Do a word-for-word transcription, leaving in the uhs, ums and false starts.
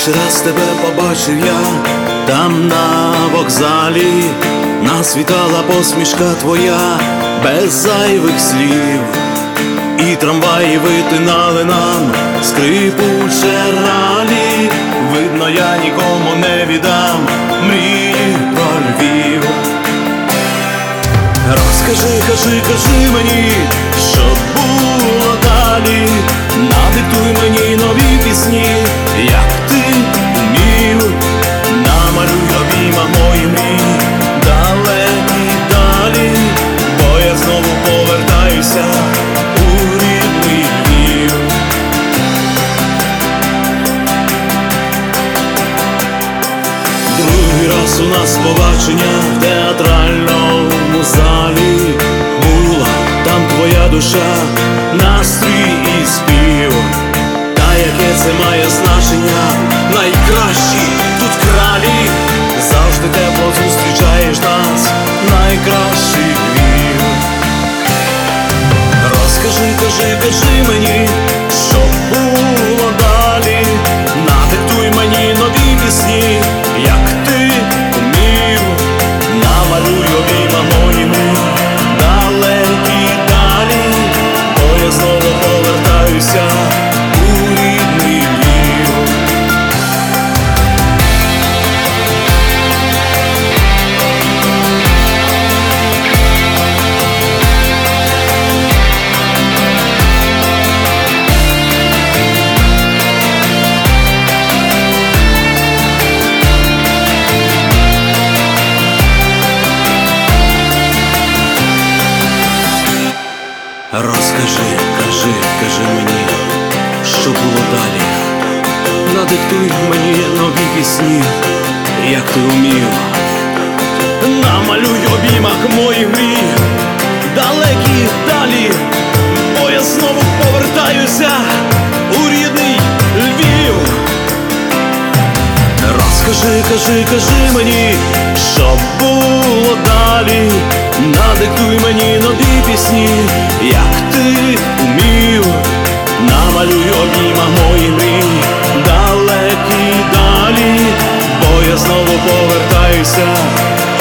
Перший раз тебе побачив я там на вокзалі, нас вітала посмішка твоя без зайвих слів, і трамваї витинали нам скрипуче ралі. Видно, я нікому не віддам мрії про Львів. Розкажи, кажи, кажи мені, що було далі. Надиктуй мені нові пісні, як ти вмів. Намалюй обійма мої мрії далекі далі, бо я знову повертаюся у рідний Львів. Другий раз у нас побачення в театральному залі. Була там твоя душа, настрій і спів. Та яке це має значення, найкращі тут кралі. Завжди тепло зустрічаєш нас, найкращий Львів. Розкажи, кажи, кажи мені, що було далі. Надиктуй мені нові пісні, як ти вмів. Намалюй обійма мої мрії далекі далі, бо я знову повертаюся у рідний Львів. Розкажи, кажи, кажи мені, що було далі. Надиктуй мені нові пісні, як ти вмів. Намалюй в обіймах моїх мрій далекі далі, бо я знову повертаюся у рідний Львів. Розкажи, кажи, кажи мені, що було далі. Надиктуй мені нові пісні, як ти вмів. Намалюй обійма мої мрії далекі далі, бо я знову повертаюся